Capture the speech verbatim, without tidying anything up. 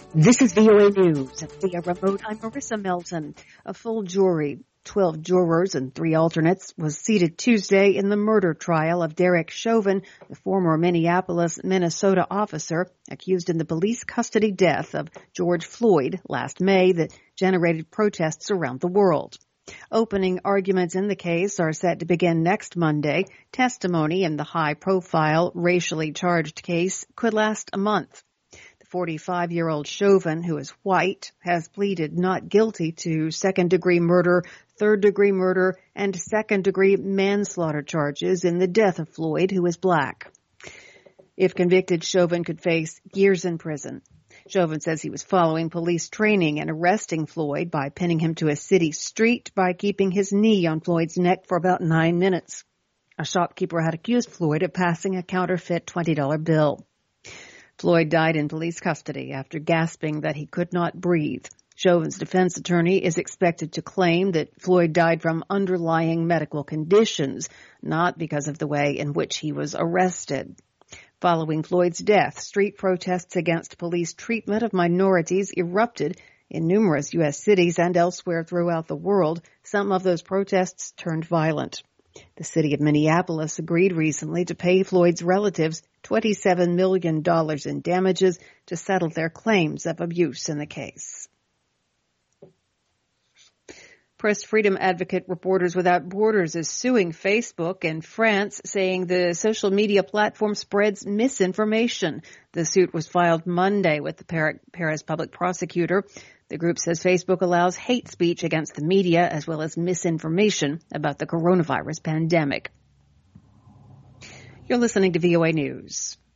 This is V O A News. Via remote, I'm Marissa Melton. A full jury, twelve jurors and three alternates, was seated Tuesday in the murder trial of Derek Chauvin, the former Minneapolis, Minnesota officer accused in the police custody death of George Floyd last May that generated protests around the world. Opening arguments in the case are set to begin next Monday. Testimony in the high-profile, racially charged case could last a month. forty-five-year-old Chauvin, who is white, has pleaded not guilty to second-degree murder, third-degree murder, and second-degree manslaughter charges in the death of Floyd, who is black. If convicted, Chauvin could face years in prison. Chauvin says he was following police training and arresting Floyd by pinning him to a city street by keeping his knee on Floyd's neck for about nine minutes. A shopkeeper had accused Floyd of passing a counterfeit twenty dollar bill. Floyd died in police custody after gasping that he could not breathe. Chauvin's defense attorney is expected to claim that Floyd died from underlying medical conditions, not because of the way in which he was arrested. Following Floyd's death, street protests against police treatment of minorities erupted in numerous U S cities and elsewhere throughout the world. Some of those protests turned violent. The city of Minneapolis agreed recently to pay Floyd's relatives twenty-seven million dollars in damages to settle their claims of abuse in the case. Press freedom advocate Reporters Without Borders is suing Facebook in France, saying the social media platform spreads misinformation. The suit was filed Monday with the Paris public prosecutor. The group says Facebook allows hate speech against the media as well as misinformation about the coronavirus pandemic. You're listening to V O A News.